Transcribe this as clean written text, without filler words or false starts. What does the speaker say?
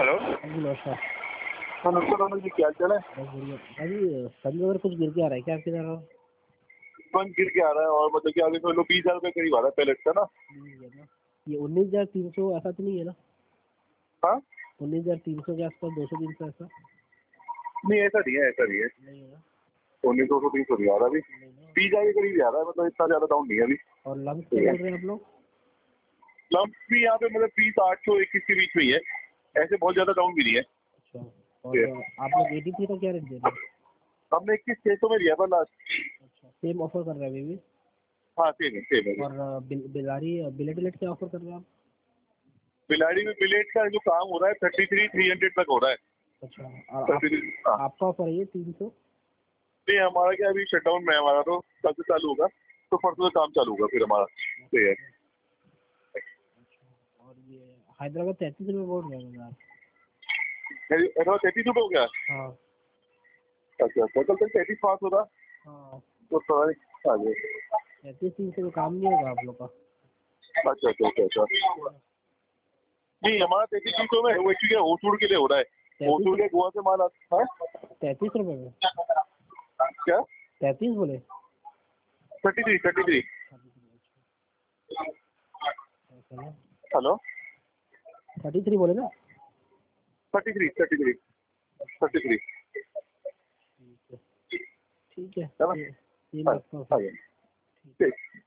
Hello. जी नमस्कार। हाँ नमस्कार रमन जी, क्या चल है? बस बढ़िया। अभी संजय वगैरह कुछ गिर के आ रहा है क्या आपकी तरफ? तुरंत गिर के आ रहा है और मतलब कि आगे तो 20,000 रुपये करीब आ रहा है पैलेट का ना। 20,000 ना? ये 19,300 ऐसा तो नहीं है ना? हाँ 19,300 के आसपास, 200-300 ऐसा नहीं, ऐसा नहीं है, ऐसा नहीं है। नहीं है ना? 1900 300 नहीं आ रहा अभी, नहीं ना? 20,000 के करीब आ रहा है, मतलब इतना ज्यादा डाउन नहीं है अभी। और लम्स क्या बोल रहे हैं आप लोग? लम्प भी यहाँ पे मतलब 20,800 21 के बीच में ही है, ऐसे बहुत ज्यादा डाउन भी नहीं है। अच्छा। और आप लोग 83 का क्या रेट दे रहे हैं? हमने 21,600 में लिया था लास्ट। अच्छा, सेम ऑफर कर रहे हैं अभी भी? हाँ सेम है सेम है। और बिलारी बिलेट क्या ऑफर कर रहे हैं आप? बिलाड़ी में बिलेट का जो काम हो रहा है 33,300 तक हो रहा है। अच्छा। और 33। हाँ आपका ऑफर है ये 300? नहीं, हमारा क्या अभी शटडाउन में है हमारा, तो कल से चालू होगा, तो परसों से काम चालू होगा फिर हमारा। तो है। और ये हैदराबाद 33 रुपये बोल रहे हैं आप? 33 रुपये हो गया। हाँ अच्छा अच्छा, कल तक 33 5 होता हाँ। तो थोड़ा आ गया। 33-300 में काम नहीं होगा आप लोग का? अच्छा अच्छा अच्छा अच्छा। नहीं हमारा 33 में वो एक्चुअली होसूर के लिए हो रहा है, होसूर के गोवा से माल आता है। 33 रुपये में? क्या? 33 बोले? 33 हेलो 33 बोले ना? 33 ठीक है। ठीक है, है ना? ये हाँ रखता हूँ हाँ फिर। ठीक।